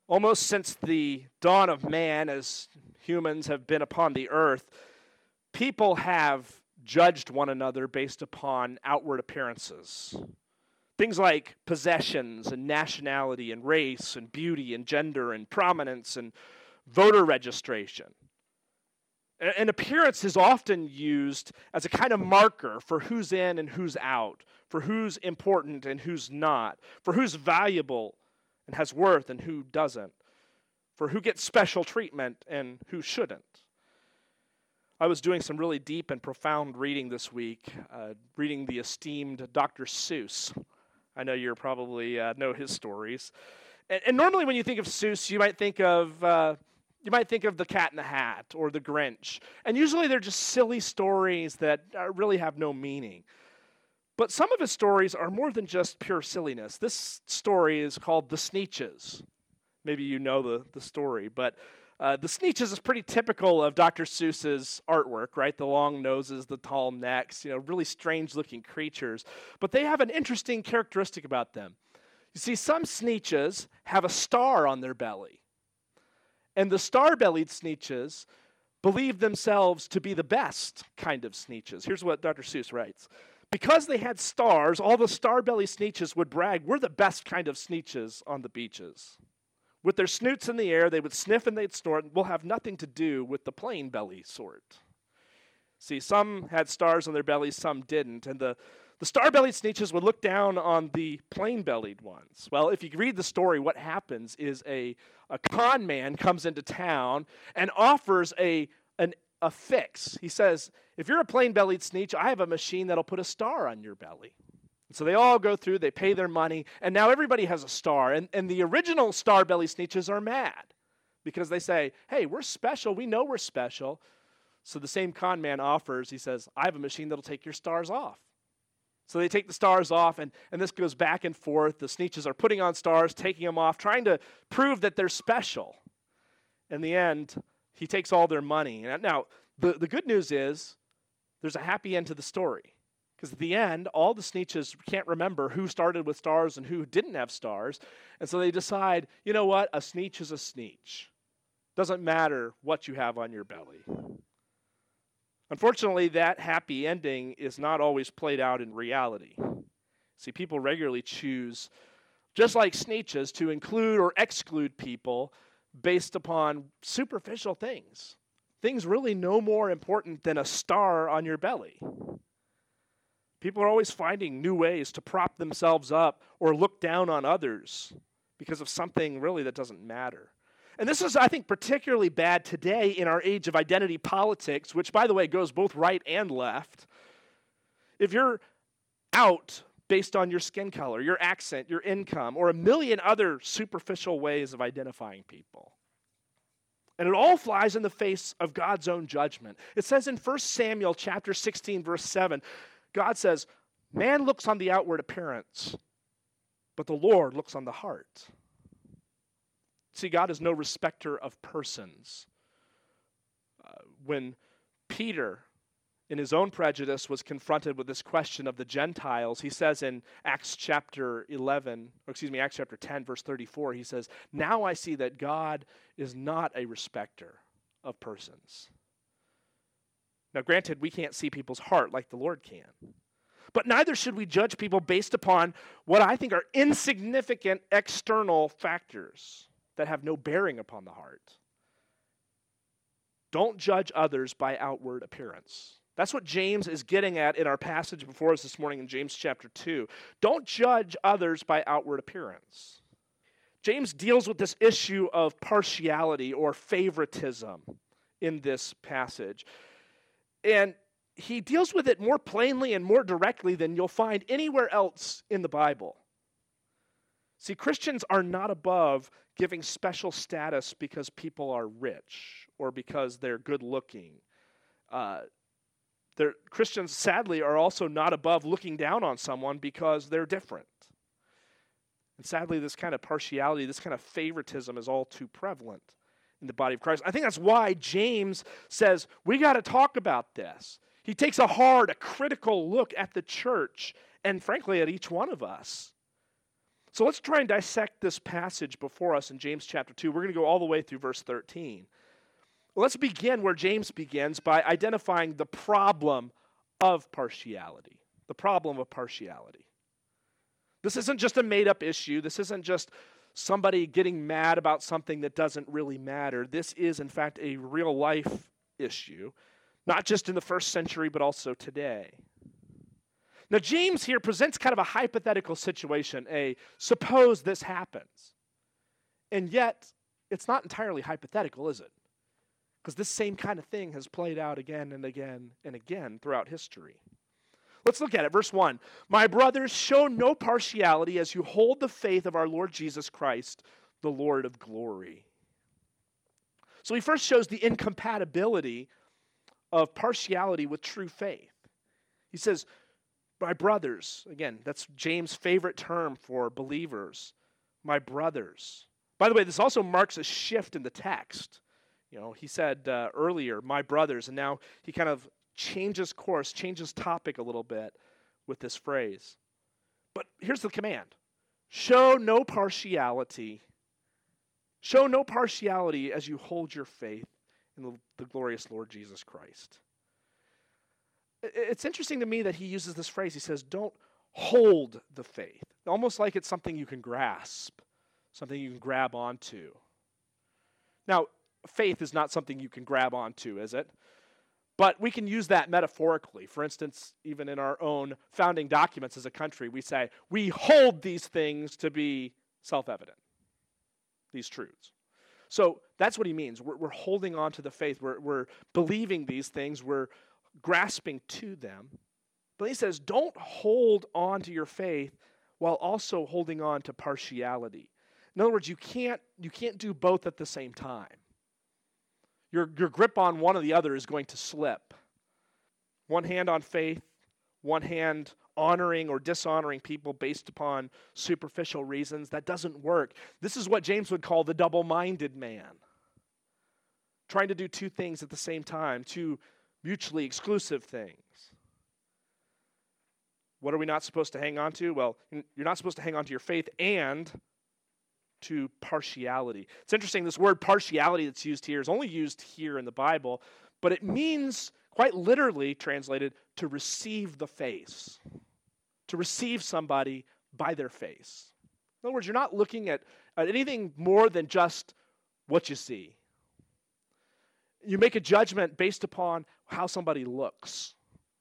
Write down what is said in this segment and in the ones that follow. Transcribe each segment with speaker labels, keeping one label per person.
Speaker 1: Almost since the dawn of man, as humans have been upon the earth, people have judged one another based upon outward appearances. Things like possessions and nationality and race and beauty and gender and prominence and voter registration. An appearance is often used as a kind of marker for who's in and who's out, for who's important and who's not, for who's valuable and has worth and who doesn't, for who gets special treatment and who shouldn't. I was doing some really deep and profound reading this week, reading the esteemed Dr. Seuss. I know you probably know his stories. And normally when you think of Seuss, you might think of The Cat in the Hat or The Grinch. And usually they're just silly stories that really have no meaning. But some of his stories are more than just pure silliness. This story is called The Sneetches. Maybe you know the story, but The Sneetches is pretty typical of Dr. Seuss's artwork, right? The long noses, the tall necks, really strange-looking creatures. But they have an interesting characteristic about them. You see, some Sneetches have a star on their belly. And the star-bellied Sneetches believe themselves to be the best kind of Sneetches. Here's what Dr. Seuss writes. Because they had stars, all the star-bellied Sneetches would brag, we're the best kind of Sneetches on the beaches. With their snoots in the air, they would sniff and they'd snort, and we'll have nothing to do with the plain belly sort. See, some had stars on their bellies, some didn't, and the star-bellied Sneetches would look down on the plain-bellied ones. Well, if you read the story, what happens is a con man comes into town and offers a fix. He says, if you're a plain-bellied Sneetch, I have a machine that'll put a star on your belly. And so they all go through, they pay their money, and now everybody has a star. And the original star-bellied Sneetches are mad because they say, hey, we're special, we know we're special. So the same con man offers, he says, I have a machine that'll take your stars off. So they take the stars off, and this goes back and forth. The Sneetches are putting on stars, taking them off, trying to prove that they're special. In the end, he takes all their money. Now, the good news is there's a happy end to the story. Because at the end, all the Sneetches can't remember who started with stars and who didn't have stars. And so they decide, you know what? A Sneetch is a Sneetch. Doesn't matter what you have on your belly. Unfortunately, that happy ending is not always played out in reality. See, people regularly choose, just like Sneetches, to include or exclude people based upon superficial things. Things really no more important than a star on your belly. People are always finding new ways to prop themselves up or look down on others because of something really that doesn't matter. And this is, I think, particularly bad today in our age of identity politics, which, by the way, goes both right and left. If you're out based on your skin color, your accent, your income, or a million other superficial ways of identifying people. And it all flies in the face of God's own judgment. It says in 1 Samuel chapter 16, verse 7, God says, man looks on the outward appearance, but the Lord looks on the heart. See, God is no respecter of persons. When Peter, in his own prejudice, was confronted with this question of the Gentiles, he says in Acts chapter 10, verse 34, he says, now I see that God is not a respecter of persons. Now, granted, we can't see people's heart like the Lord can. But neither should we judge people based upon what I think are insignificant external factors that have no bearing upon the heart. Don't judge others by outward appearance. That's what James is getting at in our passage before us this morning in James chapter 2. Don't judge others by outward appearance. James deals with this issue of partiality or favoritism in this passage. And he deals with it more plainly and more directly than you'll find anywhere else in the Bible. See, Christians are not above giving special status because people are rich or because they're good looking. Christians, sadly, are also not above looking down on someone because they're different. And sadly, this kind of partiality, this kind of favoritism is all too prevalent in the body of Christ. I think that's why James says, we got to talk about this. He takes a critical look at the church and, frankly, at each one of us. So let's try and dissect this passage before us in James chapter 2. We're going to go all the way through verse 13. Let's begin where James begins by identifying the problem of partiality. The problem of partiality. This isn't just a made-up issue. This isn't just somebody getting mad about something that doesn't really matter. This is, in fact, a real-life issue, not just in the first century, but also today. Now, James here presents kind of a hypothetical situation, suppose this happens. And yet, it's not entirely hypothetical, is it? Because this same kind of thing has played out again and again and again throughout history. Let's look at it. Verse 1. My brothers, show no partiality as you hold the faith of our Lord Jesus Christ, the Lord of glory. So he first shows the incompatibility of partiality with true faith. He says, my brothers, again, that's James' favorite term for believers, my brothers. By the way, this also marks a shift in the text. He said earlier, my brothers, and now he kind of changes course, changes topic a little bit with this phrase. But here's the command. Show no partiality. Show no partiality as you hold your faith in the glorious Lord Jesus Christ. It's interesting to me that he uses this phrase. He says, don't hold the faith. Almost like it's something you can grasp, something you can grab onto. Now, faith is not something you can grab onto, is it? But we can use that metaphorically. For instance, even in our own founding documents as a country, we say, we hold these things to be self-evident, these truths. So that's what he means. We're holding on to the faith. We're believing these things. We're grasping to them. But he says, don't hold on to your faith while also holding on to partiality. In other words, you can't do both at the same time. Your grip on one or the other is going to slip. One hand on faith, one hand honoring or dishonoring people based upon superficial reasons. That doesn't work. This is what James would call the double-minded man. Trying to do two things at the same time, two mutually exclusive things. What are we not supposed to hang on to? Well, you're not supposed to hang on to your faith and to partiality. It's interesting, this word partiality that's used here is only used here in the Bible, but it means, quite literally translated, to receive the face. To receive somebody by their face. In other words, you're not looking at anything more than just what you see. You make a judgment based upon how somebody looks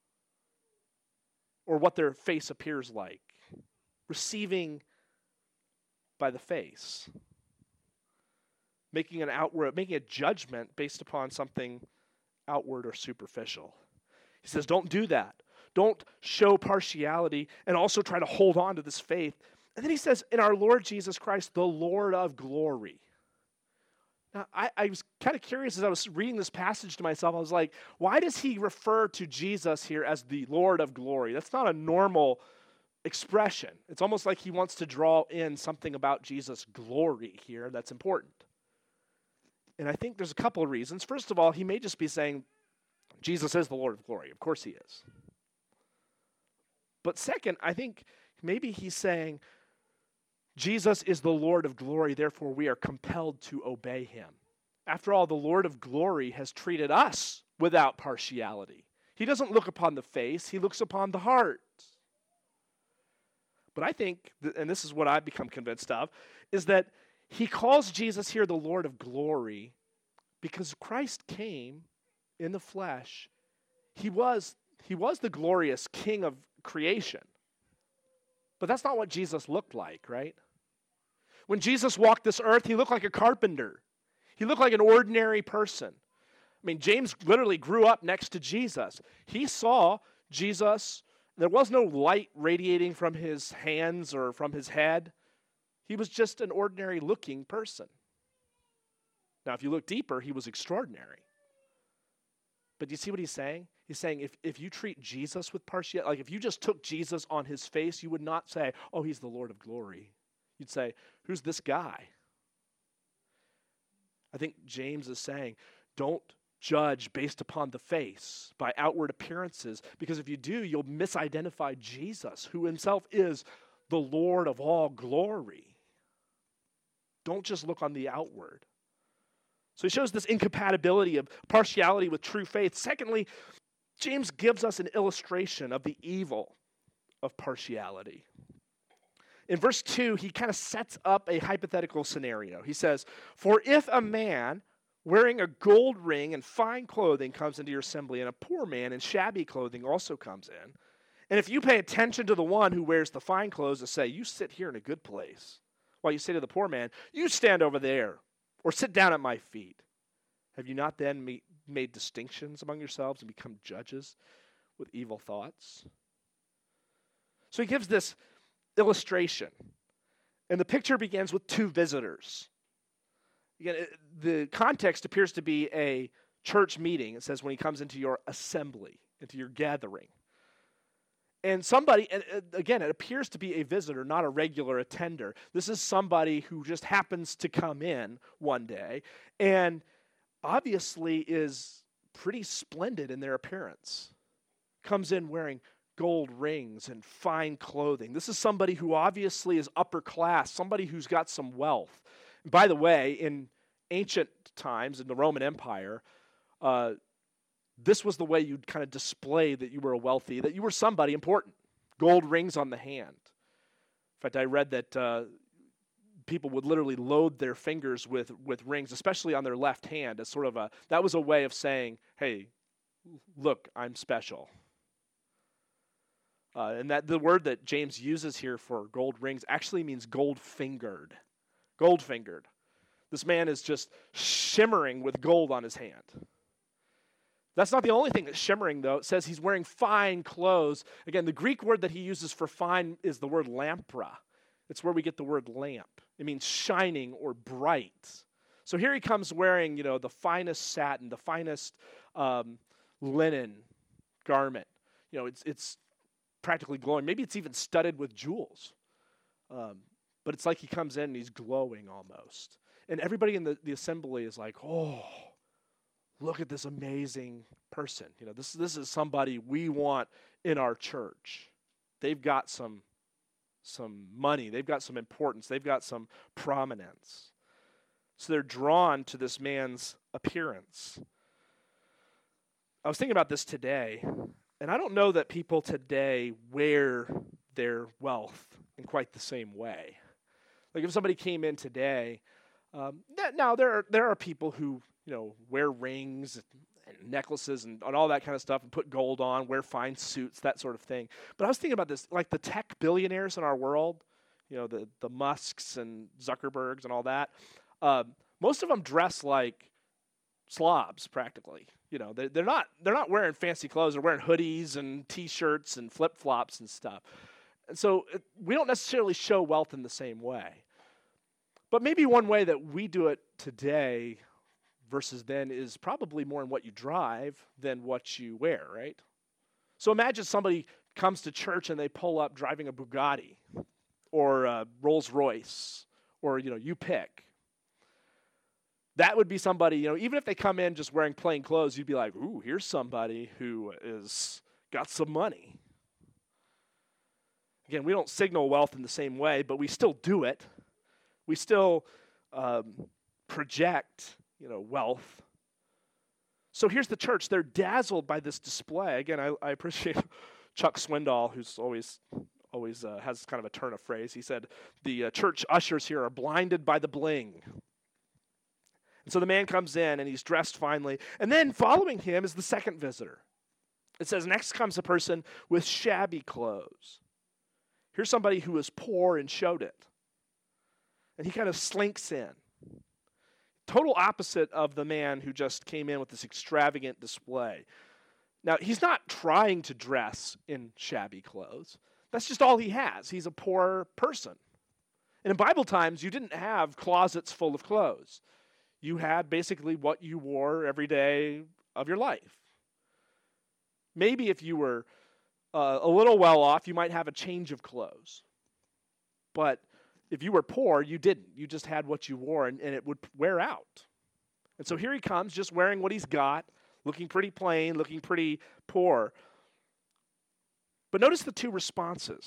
Speaker 1: or what their face appears like. Receiving by the face. Making a judgment based upon something outward or superficial. He says, don't do that. Don't show partiality and also try to hold on to this faith. And then he says, in our Lord Jesus Christ, the Lord of glory. Now, I was kind of curious as I was reading this passage to myself. I was like, why does he refer to Jesus here as the Lord of glory? That's not a normal expression. It's almost like he wants to draw in something about Jesus' glory here that's important. And I think there's a couple of reasons. First of all, he may just be saying, Jesus is the Lord of glory. Of course he is. But second, I think maybe he's saying, Jesus is the Lord of glory, therefore we are compelled to obey him. After all, the Lord of glory has treated us without partiality. He doesn't look upon the face, he looks upon the heart. But I think, and this is what I've become convinced of, is that he calls Jesus here the Lord of glory because Christ came in the flesh. He was the glorious King of creation. But that's not what Jesus looked like, right? When Jesus walked this earth, he looked like a carpenter. He looked like an ordinary person. I mean, James literally grew up next to Jesus. He saw Jesus. There was no light radiating from his hands or from his head. He was just an ordinary looking person. Now, if you look deeper, he was extraordinary. But do you see what he's saying? He's saying if you treat Jesus with partiality, like if you just took Jesus on his face, you would not say, oh, he's the Lord of glory. You'd say, who's this guy? I think James is saying, don't judge based upon the face, by outward appearances, because if you do, you'll misidentify Jesus, who himself is the Lord of all glory. Don't just look on the outward. So he shows this incompatibility of partiality with true faith. Secondly, James gives us an illustration of the evil of partiality. In verse 2, he kind of sets up a hypothetical scenario. He says, "For if a man wearing a gold ring and fine clothing comes into your assembly, and a poor man in shabby clothing also comes in, and if you pay attention to the one who wears the fine clothes and say, 'You sit here in a good place,' while you say to the poor man, 'You stand over there,' or 'Sit down at my feet,' have you not then made distinctions among yourselves and become judges with evil thoughts?" So he gives this illustration. And the picture begins with two visitors. Again, the context appears to be a church meeting. It says when he comes into your assembly, into your gathering. And somebody, and again, it appears to be a visitor, not a regular attender. This is somebody who just happens to come in one day and obviously is pretty splendid in their appearance. Comes in wearing gold rings and fine clothing. This is somebody who obviously is upper class, somebody who's got some wealth. And by the way, in ancient times, in the Roman Empire, this was the way you'd kind of display that you were wealthy, that you were somebody important. Gold rings on the hand. In fact, I read that people would literally load their fingers with rings, especially on their left hand, as sort of that was a way of saying, "Hey, look, I'm special." And that the word that James uses here for gold rings actually means gold-fingered. Gold-fingered. This man is just shimmering with gold on his hand. That's not the only thing that's shimmering, though. It says he's wearing fine clothes. Again, the Greek word that he uses for fine is the word lampra. It's where we get the word lamp. It means shining or bright. So here he comes wearing, the finest satin, the finest linen garment. It's practically glowing. Maybe it's even studded with jewels. But it's like he comes in and he's glowing almost. And everybody in the assembly is like, "Oh, look at this amazing person. This is somebody we want in our church. They've got some money. They've got some importance. They've got some prominence." So they're drawn to this man's appearance. I was thinking about this today. And I don't know that people today wear their wealth in quite the same way. Like if somebody came in today, now there are people who wear rings and necklaces and all that kind of stuff and put gold on, wear fine suits, that sort of thing. But I was thinking about this, like the tech billionaires in our world, the Musks and Zuckerbergs and all that. Most of them dress like slobs practically. They're not wearing fancy clothes. They're wearing hoodies and T-shirts and flip-flops and stuff. And so we don't necessarily show wealth in the same way. But maybe one way that we do it today versus then is probably more in what you drive than what you wear, right? So imagine somebody comes to church and they pull up driving a Bugatti or a Rolls Royce or, you pick. That would be somebody, even if they come in just wearing plain clothes, you'd be like, "Ooh, here's somebody who is got some money." Again, we don't signal wealth in the same way, but we still do it. We still project, wealth. So here's the church. They're dazzled by this display. Again, I appreciate Chuck Swindoll, who's always has kind of a turn of phrase. He said, the church ushers here are blinded by the bling. And so the man comes in, and he's dressed finely. And then following him is the second visitor. It says, next comes a person with shabby clothes. Here's somebody who is poor and showed it. And he kind of slinks in. Total opposite of the man who just came in with this extravagant display. Now, he's not trying to dress in shabby clothes. That's just all he has. He's a poor person. And in Bible times, you didn't have closets full of clothes. You had basically what you wore every day of your life. Maybe if you were a little well off, you might have a change of clothes. But if you were poor, you didn't. You just had what you wore, and it would wear out. And so here he comes, just wearing what he's got, looking pretty plain, looking pretty poor. But notice the two responses.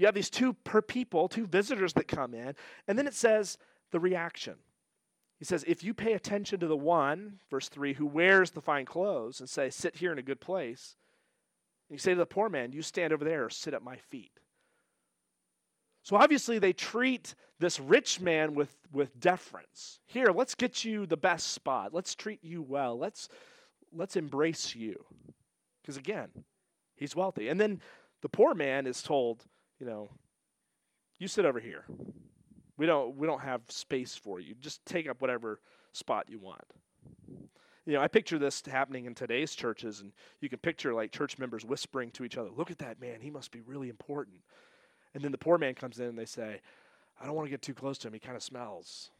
Speaker 1: You have these two visitors that come in, and then it says the reaction. He says, if you pay attention to the one, verse 3, who wears the fine clothes and say, sit here in a good place, and you say to the poor man, you stand over there or sit at my feet. So obviously they treat this rich man with deference. Here, let's get you the best spot. Let's treat you well. Let's embrace you. Because again, he's wealthy. And then the poor man is told, you sit over here. We don't have space for you. Just take up whatever spot you want. I picture this happening in today's churches, and you can picture like church members whispering to each other, look at that man, he must be really important. And then the poor man comes in and they say, I don't want to get too close to him, he kind of smells.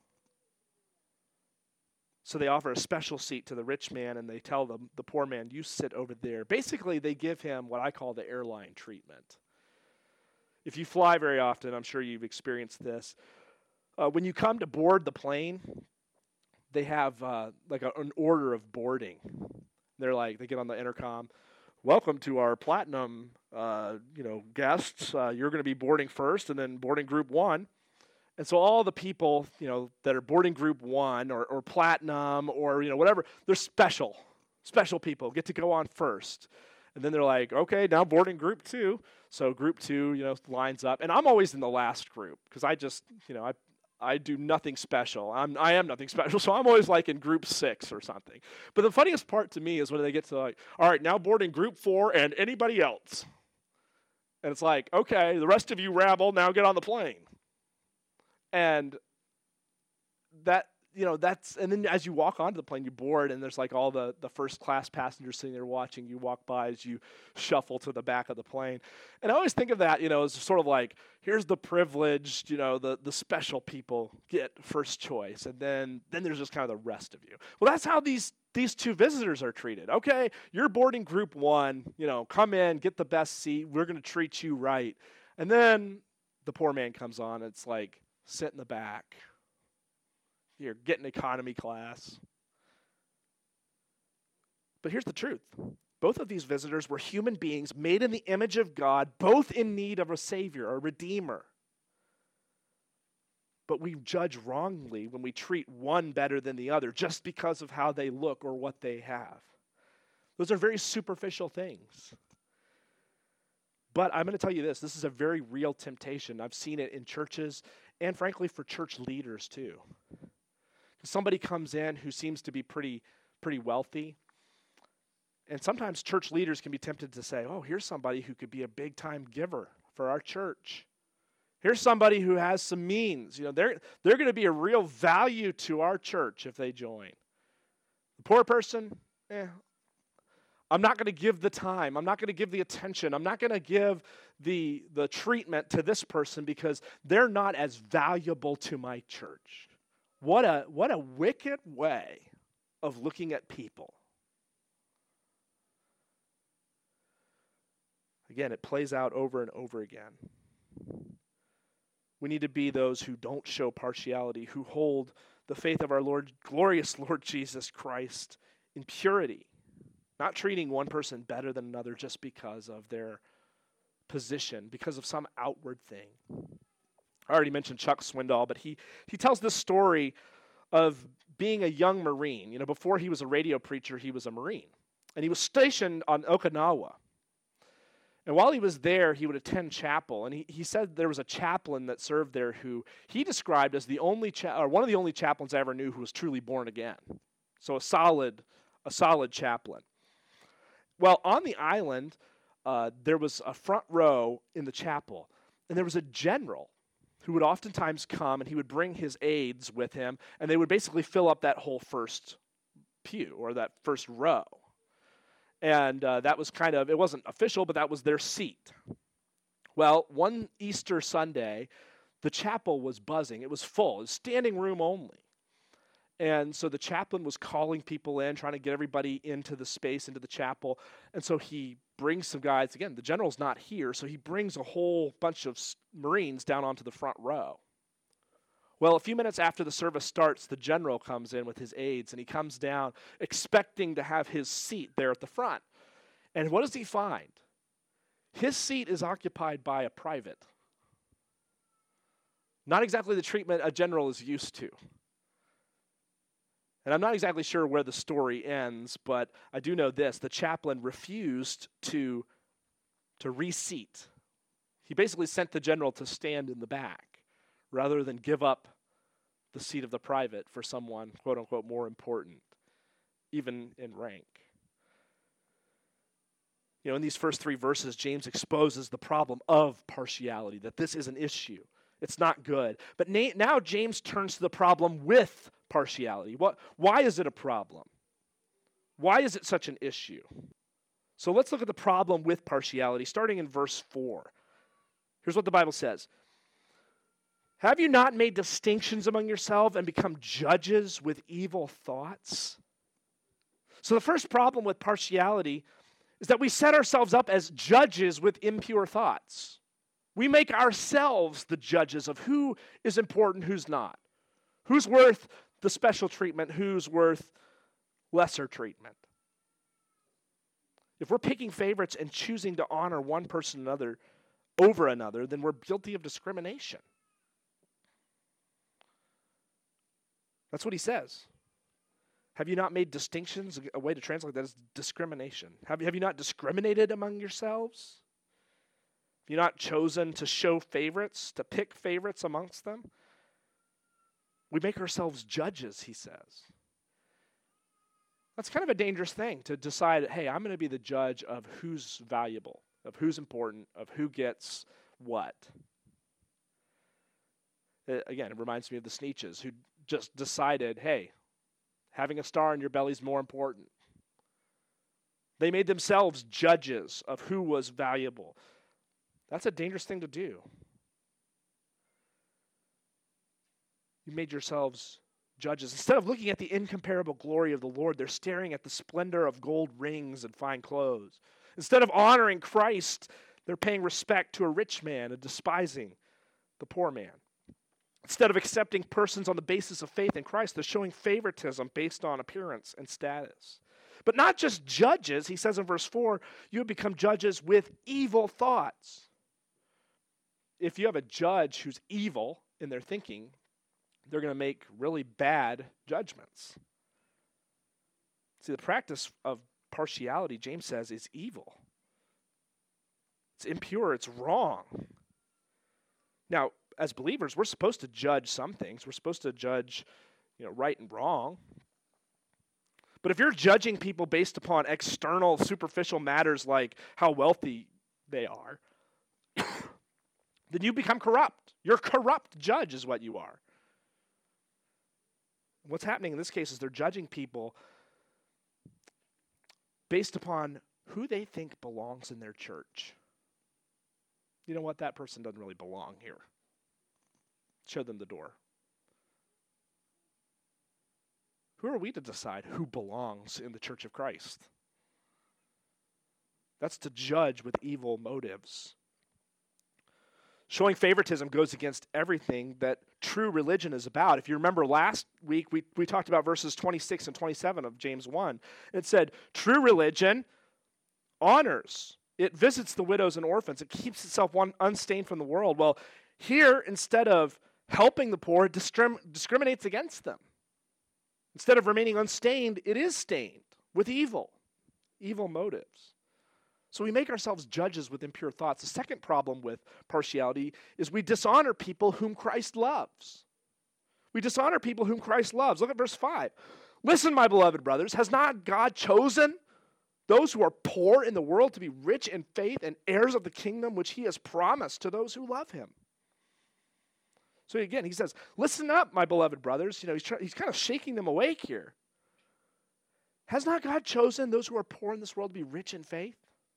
Speaker 1: So they offer a special seat to the rich man, and they tell the poor man, you sit over there. Basically, they give him what I call the airline treatment. If you fly very often, I'm sure you've experienced this. When you come to board the plane, they have an order of boarding. They get on the intercom. Welcome to our platinum, guests. You're going to be boarding first, and then boarding group 1. And so all the people, that are boarding group 1 or platinum or whatever, they're special people get to go on first. And then they're like, okay, now boarding group 2. So group 2, lines up. And I'm always in the last group because I just, I do nothing special. I am nothing special. So I'm always like in group 6 or something. But the funniest part to me is when they get to like, all right, now boarding group 4 and anybody else. And it's like, okay, the rest of you rabble, now get on the plane. And and then as you walk onto the plane, you board, and there's like all the first class passengers sitting there watching you walk by as you shuffle to the back of the plane. And I always think of that, as sort of like, here's the privileged, the special people get first choice. And then there's just kind of the rest of you. Well, that's how these two visitors are treated. Okay, you're boarding group 1, come in, get the best seat. We're going to treat you right. And then the poor man comes on, and it's like, sit in the back. You're getting economy class. But here's the truth. Both of these visitors were human beings made in the image of God, both in need of a Savior, a Redeemer. But we judge wrongly when we treat one better than the other just because of how they look or what they have. Those are very superficial things. But I'm going to tell you this is a very real temptation. I've seen it in churches and frankly for church leaders too. Somebody comes in who seems to be pretty wealthy. And sometimes church leaders can be tempted to say, oh, here's somebody who could be a big-time giver for our church. Here's somebody who has some means. They're going to be a real value to our church if they join. The poor person, I'm not going to give the time. I'm not going to give the attention. I'm not going to give the treatment to this person because they're not as valuable to my church. What a wicked way of looking at people. Again, it plays out over and over again. We need to be those who don't show partiality, who hold the faith of our glorious Lord Jesus Christ in purity, not treating one person better than another just because of their position, because of some outward thing. I already mentioned Chuck Swindoll, but he tells this story of being a young Marine. Before he was a radio preacher, he was a Marine. And he was stationed on Okinawa. And while he was there, he would attend chapel. And he said there was a chaplain that served there who he described as the only one of the only chaplains I ever knew who was truly born again. So a solid chaplain. Well, on the island, there was a front row in the chapel, and there was a general who would oftentimes come, and he would bring his aides with him, and they would basically fill up that whole first pew or that first row. And that was it wasn't official, but that was their seat. Well, one Easter Sunday, the chapel was buzzing. It was full. It was standing room only. And so the chaplain was calling people in, trying to get everybody into the space, into the chapel. And so he brings some guys. Again, the general's not here, so he brings a whole bunch of Marines down onto the front row. Well, a few minutes after the service starts, the general comes in with his aides, and he comes down expecting to have his seat there at the front. And what does he find? His seat is occupied by a private. Not exactly the treatment a general is used to. And I'm not exactly sure where the story ends, but I do know this. The chaplain refused to reseat. He basically sent the general to stand in the back rather than give up the seat of the private for someone, quote unquote, more important, even in rank. You know, in these first 3 verses, James exposes the problem of partiality, that this is an issue. It's not good. But now James turns to the problem with partiality. Why is it a problem? Why is it such an issue? So let's look at the problem with partiality, starting in verse 4. Here's what the Bible says. Have you not made distinctions among yourselves and become judges with evil thoughts? So the first problem with partiality is that we set ourselves up as judges with impure thoughts. We make ourselves the judges of who is important, who's not. Who's worth the special treatment, who's worth lesser treatment. If we're picking favorites and choosing to honor one person over another, then we're guilty of discrimination. That's what he says. Have you not made distinctions? A way to translate that is discrimination. Have you not discriminated among yourselves? Have you not chosen to show favorites, to pick favorites amongst them? We make ourselves judges, he says. That's kind of a dangerous thing, to decide, hey, I'm going to be the judge of who's valuable, of who's important, of who gets what. Again, it reminds me of the Sneetches, who just decided, hey, having a star in your belly is more important. They made themselves judges of who was valuable. That's a dangerous thing to do. You made yourselves judges. Instead of looking at the incomparable glory of the Lord, they're staring at the splendor of gold rings and fine clothes. Instead of honoring Christ, they're paying respect to a rich man and despising the poor man. Instead of accepting persons on the basis of faith in Christ, they're showing favoritism based on appearance and status. But not just judges, he says in verse 4, you have become judges with evil thoughts. If you have a judge who's evil in their thinking, they're going to make really bad judgments. See, the practice of partiality, James says, is evil. It's impure, it's wrong. Now, as believers, we're supposed to judge some things. We're supposed to judge, right and wrong. But if you're judging people based upon external, superficial matters like how wealthy they are, then you become corrupt. You're a corrupt judge is what you are. What's happening in this case is they're judging people based upon who they think belongs in their church. You know what? That person doesn't really belong here. Show them the door. Who are we to decide who belongs in the Church of Christ? That's to judge with evil motives. Showing favoritism goes against everything that true religion is about. If you remember last week, we talked about verses 26 and 27 of James 1. It said, true religion honors. It visits the widows and orphans. It keeps itself unstained from the world. Well, here, instead of helping the poor, it discriminates against them. Instead of remaining unstained, it is stained with evil motives. So we make ourselves judges with impure thoughts. The second problem with partiality is we dishonor people whom Christ loves. We dishonor people whom Christ loves. Look at verse 5. Listen, my beloved brothers, has not God chosen those who are poor in the world to be rich in faith and heirs of the kingdom which he has promised to those who love him? So again, he says, listen up, my beloved brothers. He's kind of shaking them awake here. Has not God chosen those who are poor in this world to be rich in faith?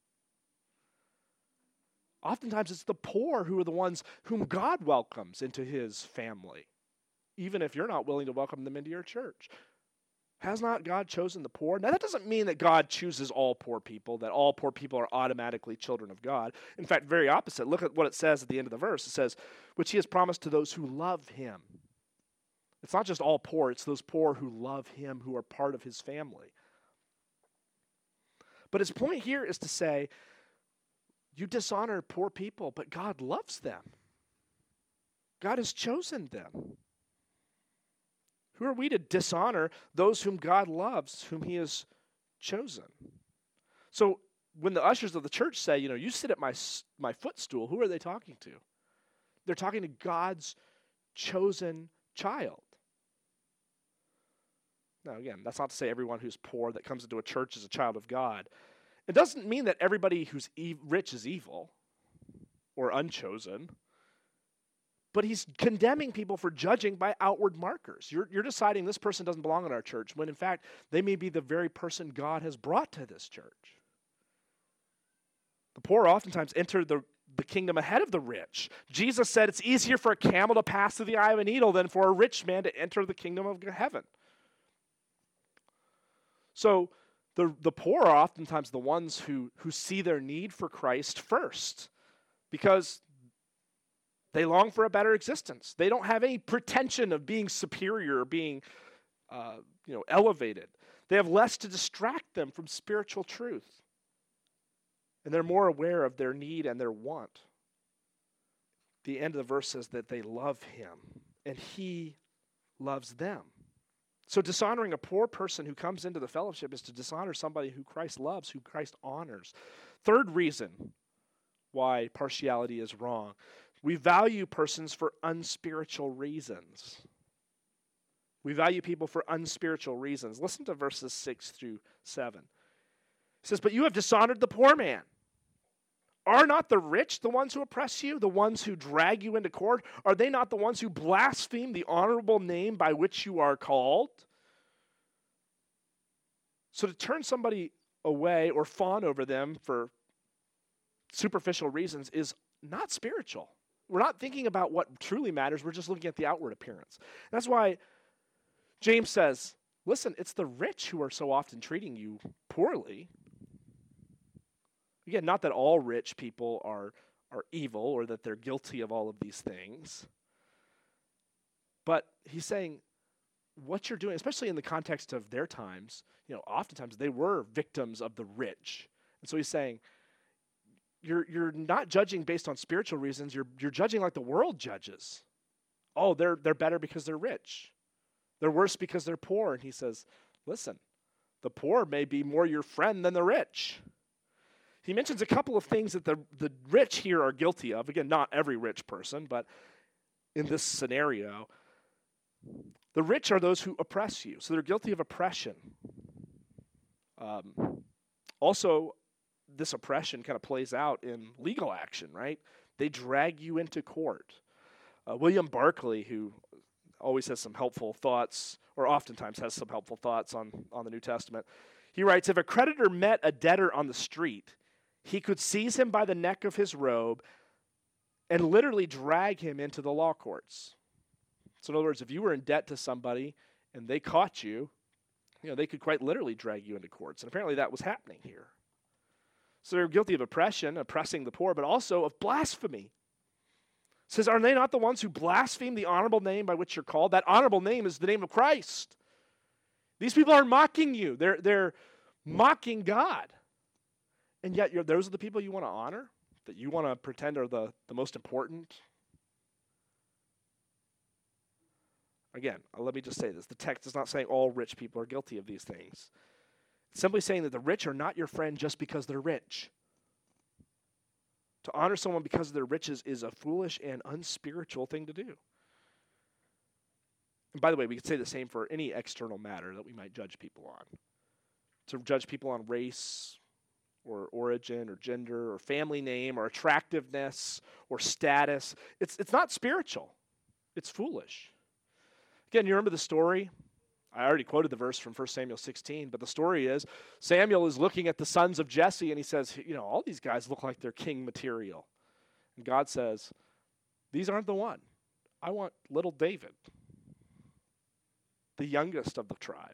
Speaker 1: Oftentimes it's the poor who are the ones whom God welcomes into his family, even if you're not willing to welcome them into your church. Has not God chosen the poor? Now, that doesn't mean that God chooses all poor people, that all poor people are automatically children of God. In fact, very opposite. Look at what it says at the end of the verse. It says, which he has promised to those who love him. It's not just all poor, it's those poor who love him, who are part of his family. But his point here is to say, You dishonor poor people, but God loves them. God has chosen them. Who are we to dishonor those whom God loves, whom he has chosen? So when the ushers of the church say, you sit at my footstool, who are they talking to? They're talking to God's chosen child. Now, again, that's not to say everyone who's poor that comes into a church is a child of God. It doesn't mean that everybody who's rich is evil or unchosen. But he's condemning people for judging by outward markers. You're deciding this person doesn't belong in our church, when in fact, they may be the very person God has brought to this church. The poor oftentimes enter the kingdom ahead of the rich. Jesus said it's easier for a camel to pass through the eye of a needle than for a rich man to enter the kingdom of heaven. So the poor are oftentimes the ones who see their need for Christ first, because they long for a better existence. They don't have any pretension of being superior or being elevated. They have less to distract them from spiritual truth. And they're more aware of their need and their want. The end of the verse says that they love him, and he loves them. So dishonoring a poor person who comes into the fellowship is to dishonor somebody who Christ loves, who Christ honors. Third reason why partiality is wrong. We value persons for unspiritual reasons. We value people for unspiritual reasons. Listen to verses 6 through 7. It says, "But you have dishonored the poor man. Are not the rich the ones who oppress you, the ones who drag you into court? Are they not the ones who blaspheme the honorable name by which you are called?" So to turn somebody away or fawn over them for superficial reasons is not spiritual. We're not thinking about what truly matters. We're just looking at the outward appearance. That's why James says, listen, it's the rich who are so often treating you poorly. Again, not that all rich people are evil or that they're guilty of all of these things. But he's saying what you're doing, especially in the context of their times, oftentimes they were victims of the rich. And so he's saying, You're not judging based on spiritual reasons. You're judging like the world judges. Oh, they're better because they're rich. They're worse because they're poor. And he says, listen, the poor may be more your friend than the rich. He mentions a couple of things that the rich here are guilty of. Again, not every rich person, but in this scenario, the rich are those who oppress you. So they're guilty of oppression. Also, this oppression kind of plays out in legal action, right? They drag you into court. William Barclay, who always has some helpful thoughts, or oftentimes has some helpful thoughts on the New Testament, he writes, if a creditor met a debtor on the street, he could seize him by the neck of his robe and literally drag him into the law courts. So in other words, if you were in debt to somebody and they caught you, they could quite literally drag you into courts. And apparently that was happening here. So they're guilty of oppression, oppressing the poor, but also of blasphemy. It says, are they not the ones who blaspheme the honorable name by which you're called? That honorable name is the name of Christ. These people are mocking you. They're mocking God. And yet those are the people you want to honor, that you want to pretend are the most important. Again, let me just say this. The text is not saying all rich people are guilty of these things. It's simply saying that the rich are not your friend just because they're rich. To honor someone because of their riches is a foolish and unspiritual thing to do. And by the way, we could say the same for any external matter that we might judge people on. To judge people on race or origin or gender or family name or attractiveness or status, it's not spiritual. It's foolish. Again, you remember the story? I already quoted the verse from 1 Samuel 16, but the story is Samuel is looking at the sons of Jesse and he says, all these guys look like they're king material. And God says, these aren't the one. I want little David, the youngest of the tribe.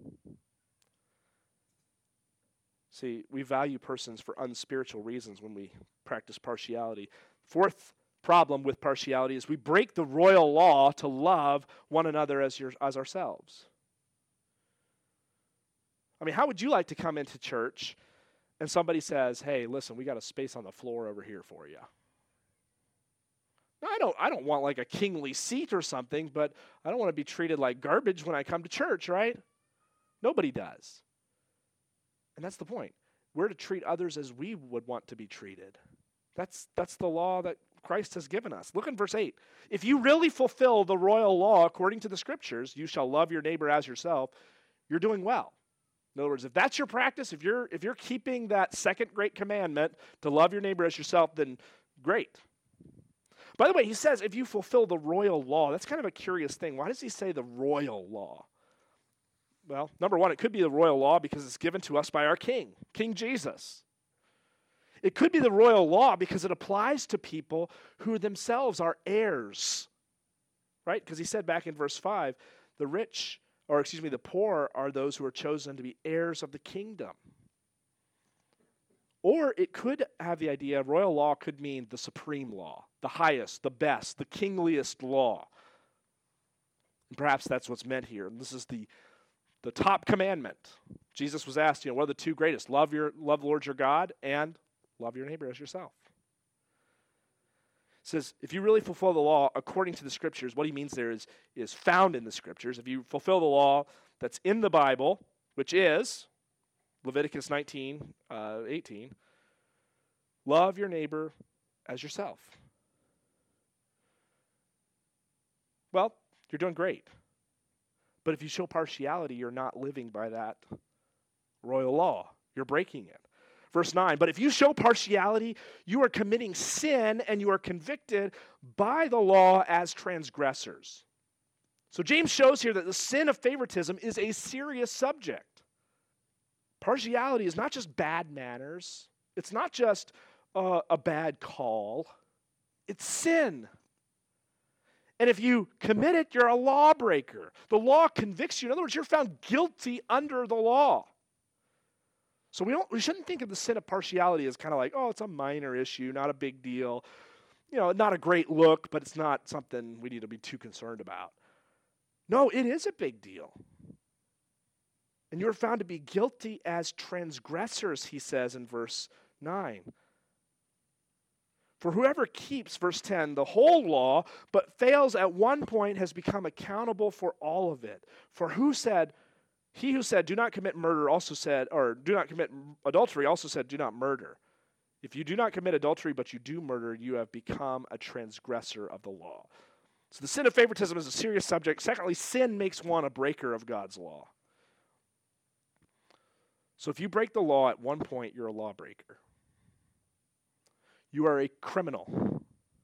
Speaker 1: See, we value persons for unspiritual reasons when we practice partiality. Fourth problem with partiality is we break the royal law to love one another as ourselves. I mean, how would you like to come into church and somebody says, hey, listen, we got a space on the floor over here for you. Now, I don't want like a kingly seat or something, but I don't want to be treated like garbage when I come to church, right? Nobody does. And that's the point. We're to treat others as we would want to be treated. That's the law that Christ has given us. Look in verse 8. If you really fulfill the royal law according to the scriptures, you shall love your neighbor as yourself, you're doing well. In other words, if that's your practice, if you're keeping that second great commandment to love your neighbor as yourself, then great. By the way, he says if you fulfill the royal law. That's kind of a curious thing. Why does he say the royal law? Well, number one, it could be the royal law because it's given to us by our King, King Jesus. It could be the royal law because it applies to people who themselves are heirs, right? Because he said back in verse 5, the poor are those who are chosen to be heirs of the kingdom. Or it could have the idea, royal law could mean the supreme law, the highest, the best, the kingliest law. And perhaps that's what's meant here. And this is the top commandment. Jesus was asked, what are the two greatest? Love the Lord your God and love your neighbor as yourself. It says, if you really fulfill the law according to the scriptures, what he means there is found in the scriptures. If you fulfill the law that's in the Bible, which is Leviticus 19:18, love your neighbor as yourself. Well, you're doing great. But if you show partiality, you're not living by that royal law. You're breaking it. Verse 9, but if you show partiality, you are committing sin and you are convicted by the law as transgressors. So James shows here that the sin of favoritism is a serious subject. Partiality is not just bad manners. It's not just a bad call. It's sin. And if you commit it, you're a lawbreaker. The law convicts you. In other words, you're found guilty under the law. So we shouldn't think of the sin of partiality as kind of like, oh, it's a minor issue, not a big deal. Not a great look, but it's not something we need to be too concerned about. No, it is a big deal. And you're found to be guilty as transgressors, he says in verse 9. For whoever keeps, verse 10, the whole law, but fails at one point has become accountable for all of it. For he who said, do not commit murder also said, or do not commit adultery also said, do not murder. If you do not commit adultery, but you do murder, you have become a transgressor of the law. So the sin of favoritism is a serious subject. Secondly, sin makes one a breaker of God's law. So if you break the law at one point, you're a lawbreaker. You are a criminal.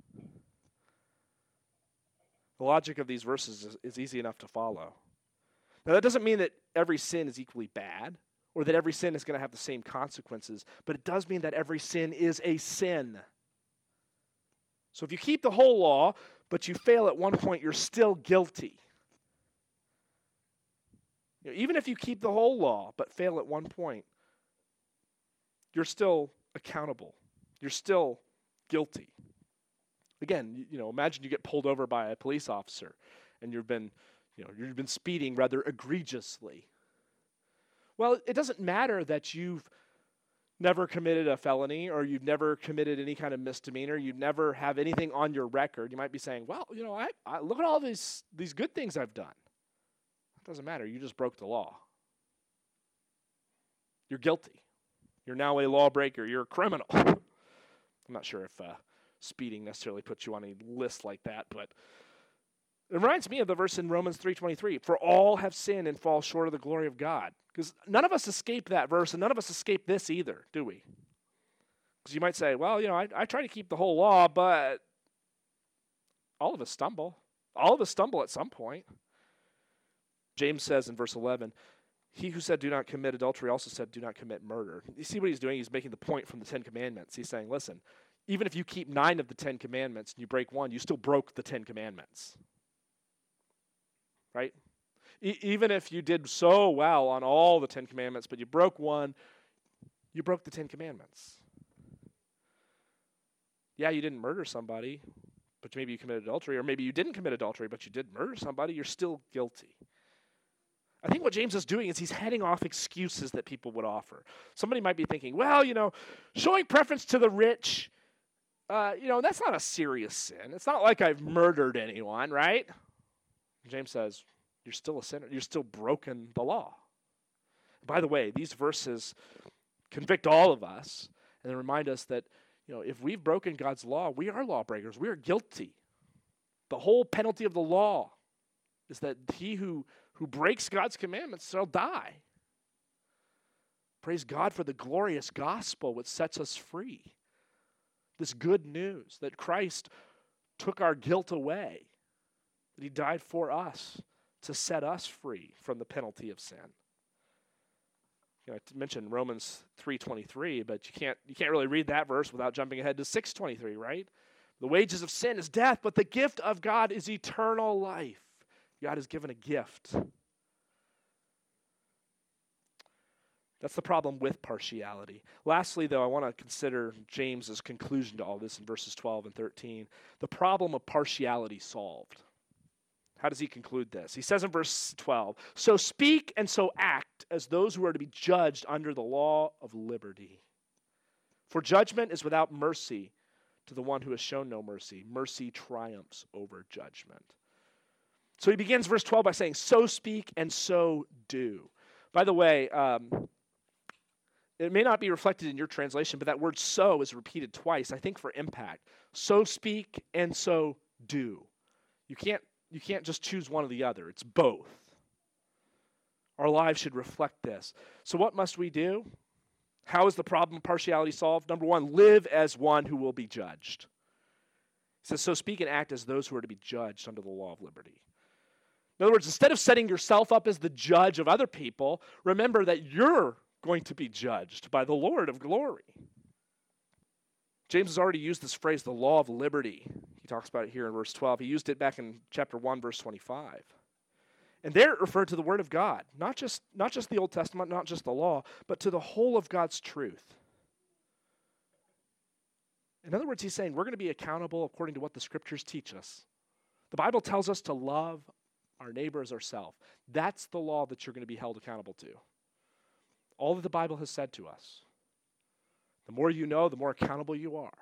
Speaker 1: The logic of these verses is easy enough to follow. Now, that doesn't mean that every sin is equally bad or that every sin is going to have the same consequences, but it does mean that every sin is a sin. So if you keep the whole law, but you fail at one point, you're still guilty. Even if you keep the whole law, but fail at one point, you're still accountable. You're still guilty. Again, imagine you get pulled over by a police officer and you've been speeding rather egregiously. Well, it doesn't matter that you've never committed a felony or you've never committed any kind of misdemeanor. You never have anything on your record. You might be saying, well, I look at all these good things I've done. It doesn't matter. You just broke the law. You're guilty. You're now a lawbreaker. You're a criminal. I'm not sure if speeding necessarily puts you on a list like that, but it reminds me of the verse in Romans 3:23, for all have sinned and fall short of the glory of God. Because none of us escape that verse, and none of us escape this either, do we? Because you might say, well, I try to keep the whole law, but all of us stumble. All of us stumble at some point. James says in verse 11, he who said do not commit adultery also said do not commit murder. You see what he's doing? He's making the point from the Ten Commandments. He's saying, listen, even if you keep 9 of the 10 commandments and you break one, you still broke the 10 commandments. Right? Even if you did so well on all the 10 commandments, but you broke one, you broke the 10 commandments. Yeah, you didn't murder somebody, but maybe you committed adultery, or maybe you didn't commit adultery, but you did murder somebody, you're still guilty. I think think what James is doing is he's heading off excuses that people would offer. Somebody might be thinking, well, showing preference to the rich, that's not a serious sin. It's not like I've murdered anyone, right? James says, you're still a sinner. You're still broken the law. By the way, these verses convict all of us and remind us that, if we've broken God's law, we are lawbreakers. We are guilty. The whole penalty of the law is that he who breaks God's commandments shall die. Praise God for the glorious gospel which sets us free. This good news that Christ took our guilt away, that he died for us to set us free from the penalty of sin. I mentioned Romans 3:23, but you can't really read that verse without jumping ahead to 6:23, right? The wages of sin is death, but the gift of God is eternal life. God has given a gift. That's the problem with partiality. Lastly, though, I want to consider James's conclusion to all this in verses 12 and 13. The problem of partiality solved. How does he conclude this? He says in verse 12, so speak and so act as those who are to be judged under the law of liberty. For judgment is without mercy to the one who has shown no mercy. Mercy triumphs over judgment. So he begins verse 12 by saying, so speak and so do. By the way, it may not be reflected in your translation, but that word so is repeated twice, I think for impact. So speak and so do. You can't just choose one or the other. It's both. Our lives should reflect this. So what must we do? How is the problem of partiality solved? Number one, live as one who will be judged. He says, so speak and act as those who are to be judged under the law of liberty. In other words, instead of setting yourself up as the judge of other people, remember that you're going to be judged by the Lord of glory. James has already used this phrase, the law of liberty. He talks about it here in verse 12. He used it back in chapter 1, verse 25. And there it referred to the Word of God, not just the Old Testament, not just the law, but to the whole of God's truth. In other words, he's saying we're going to be accountable according to what the Scriptures teach us. The Bible tells us to love our neighbor as ourselves. That's the law that you're going to be held accountable to. All that the Bible has said to us. The more you know, the more accountable you are.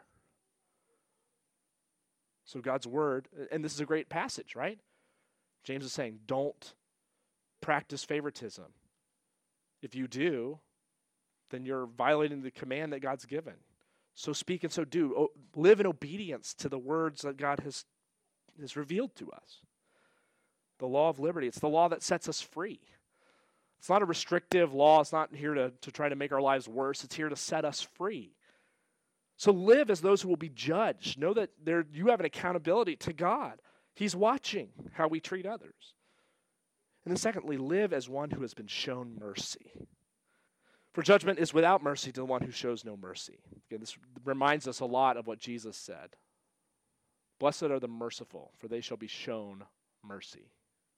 Speaker 1: So God's word, and this is a great passage, right? James is saying, don't practice favoritism. If you do, then you're violating the command that God's given. So speak and so do. Live in obedience to the words that God has revealed to us. The law of liberty, it's the law that sets us free. It's not a restrictive law. It's not here to try to make our lives worse. It's here to set us free. So live as those who will be judged. Know that you have an accountability to God. He's watching how we treat others. And then secondly, live as one who has been shown mercy. For judgment is without mercy to the one who shows no mercy. Again, this reminds us a lot of what Jesus said. Blessed are the merciful, for they shall be shown mercy.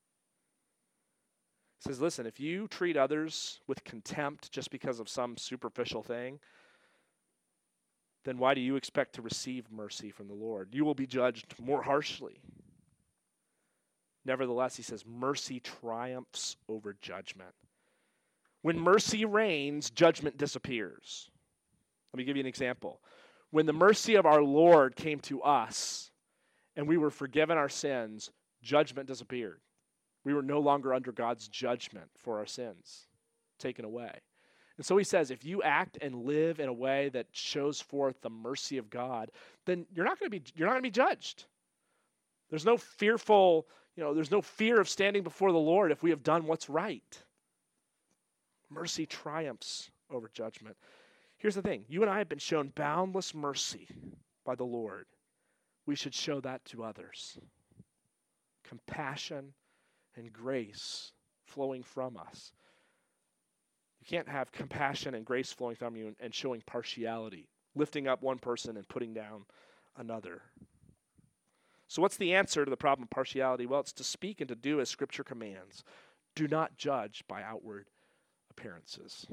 Speaker 1: He says, listen, if you treat others with contempt just because of some superficial thing, then why do you expect to receive mercy from the Lord? You will be judged more harshly. Nevertheless, he says, mercy triumphs over judgment. When mercy reigns, judgment disappears. Let me give you an example. When the mercy of our Lord came to us and we were forgiven our sins, judgment disappeared. We were no longer under God's judgment for our sins, taken away. And so he says, if you act and live in a way that shows forth the mercy of God, then you're not going to be judged. There's no fear of standing before the Lord if we have done what's right. Mercy triumphs over judgment. Here's the thing. You and I have been shown boundless mercy by the Lord. We should show that to others. Compassion and grace flowing from us. You can't have compassion and grace flowing from you and showing partiality, lifting up one person and putting down another. So what's the answer to the problem of partiality? Well, it's to speak and to do as Scripture commands. Do not judge by outward appearances.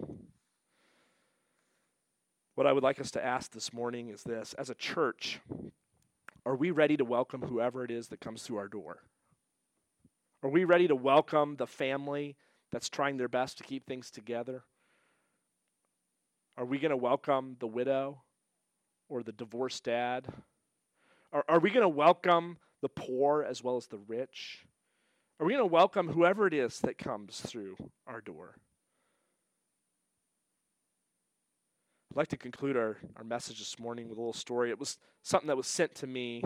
Speaker 1: What I would like us to ask this morning is this. As a church, are we ready to welcome whoever it is that comes through our door? Are we ready to welcome the family that's trying their best to keep things together? Are we going to welcome the widow or the divorced dad? Are we going to welcome the poor as well as the rich? Are we going to welcome whoever it is that comes through our door? I'd like to conclude our message this morning with a little story. It was something that was sent to me.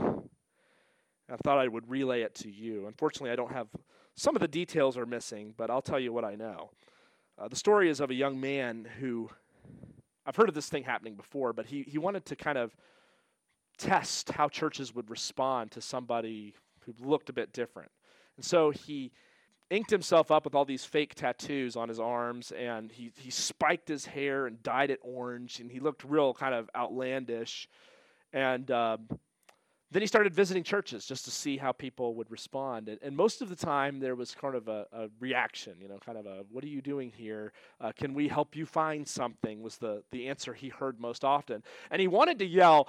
Speaker 1: I thought I would relay it to you. Unfortunately, I don't have, some of the details are missing, but I'll tell you what I know. The story is of a young man who, I've heard of this thing happening before, but he wanted to kind of test how churches would respond to somebody who looked a bit different. And so he inked himself up with all these fake tattoos on his arms, and he spiked his hair and dyed it orange, and he looked real kind of outlandish. And then he started visiting churches just to see how people would respond. And most of the time, there was kind of a reaction, kind of a, what are you doing here? Can we help you find something, was the answer he heard most often. And he wanted to yell,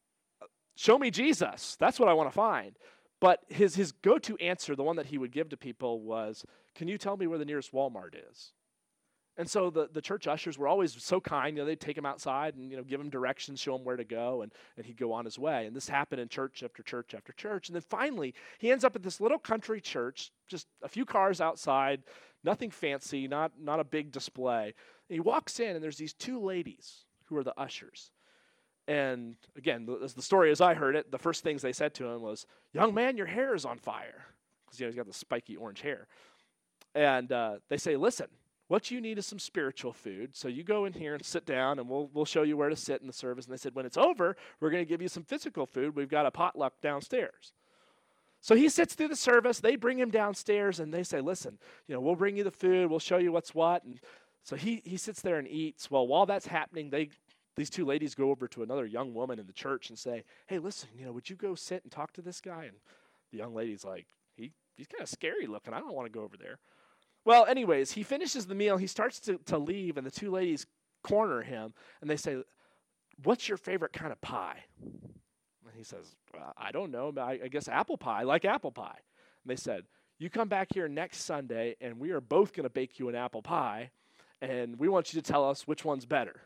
Speaker 1: show me Jesus. That's what I want to find. But his go-to answer, the one that he would give to people, was, can you tell me where the nearest Walmart is? And so the church ushers were always so kind. They'd take him outside and give him directions, show him where to go, and he'd go on his way. And this happened in church after church after church. And then finally, he ends up at this little country church, just a few cars outside, nothing fancy, not a big display. And he walks in, and there's these two ladies who are the ushers. And again, the story as I heard it, the first things they said to him was, young man, your hair is on fire. Because he's got the spiky orange hair. And they say, listen, what you need is some spiritual food. So you go in here and sit down, and we'll show you where to sit in the service. And they said, when it's over, we're going to give you some physical food. We've got a potluck downstairs. So he sits through the service. They bring him downstairs, and they say, listen, we'll bring you the food. We'll show you what's what. And so he sits there and eats. Well, while that's happening, these two ladies go over to another young woman in the church and say, hey, listen, would you go sit and talk to this guy? And the young lady's like, he's kind of scary looking. I don't want to go over there. Well, anyways, he finishes the meal. He starts to leave, and the two ladies corner him, and they say, what's your favorite kind of pie? And he says, I don't know. I guess apple pie. I like apple pie. And they said, you come back here next Sunday, and we are both going to bake you an apple pie, and we want you to tell us which one's better.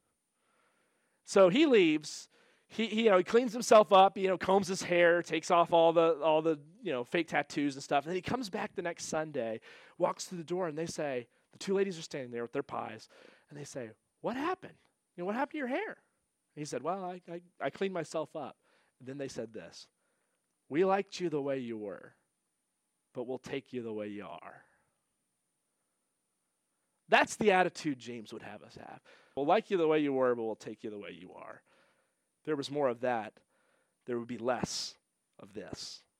Speaker 1: So he leaves. He cleans himself up, combs his hair, takes off all the fake tattoos and stuff. And then he comes back the next Sunday, walks through the door, and they say, the two ladies are standing there with their pies, and they say, what happened? What happened to your hair? And he said, well, I cleaned myself up. And then they said this, we liked you the way you were, but we'll take you the way you are. That's the attitude James would have us have. We'll like you the way you were, but we'll take you the way you are. If there was more of that, there would be less of this.